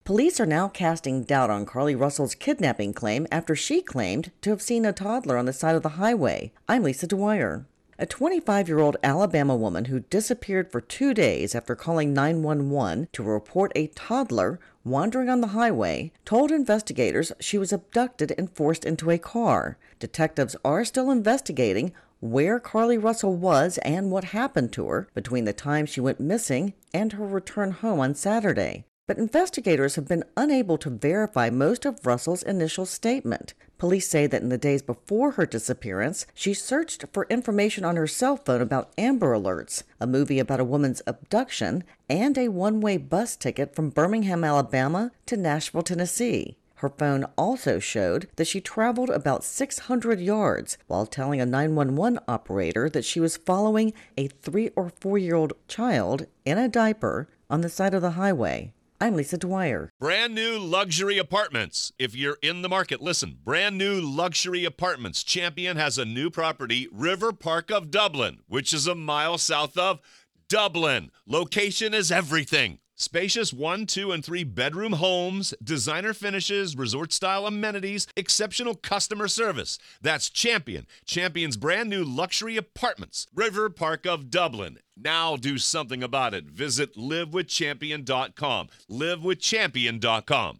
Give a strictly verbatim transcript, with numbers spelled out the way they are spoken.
Police are now casting doubt on Carly Russell's kidnapping claim after she claimed to have seen a toddler on the side of the highway. I'm Lisa Dwyer. A twenty-five-year-old Alabama woman who disappeared for two days after calling nine one one to report a toddler wandering on the highway told investigators she was abducted and forced into a car. Detectives are still investigating where Carly Russell was and what happened to her between the time she went missing and her return home on Saturday. But investigators have been unable to verify most of Russell's initial statement. Police say that in the days before her disappearance, she searched for information on her cell phone about Amber Alerts, a movie about a woman's abduction, and a one-way bus ticket from Birmingham, Alabama to Nashville, Tennessee. Her phone also showed that she traveled about six hundred yards while telling a nine one one operator that she was following a three or four-year-old child in a diaper on the side of the highway. I'm Lisa Dwyer. Brand new luxury apartments. If you're in the market, listen. Brand new luxury apartments. Champion has a new property, River Park of Dublin, which is a mile south of Dublin. Location is everything. Spacious one, two, and three bedroom homes, designer finishes, resort-style amenities, exceptional customer service. That's Champion. Champion's brand new luxury apartments. River Park of Dublin. Now do something about it. Visit live with champion dot com. live with champion dot com.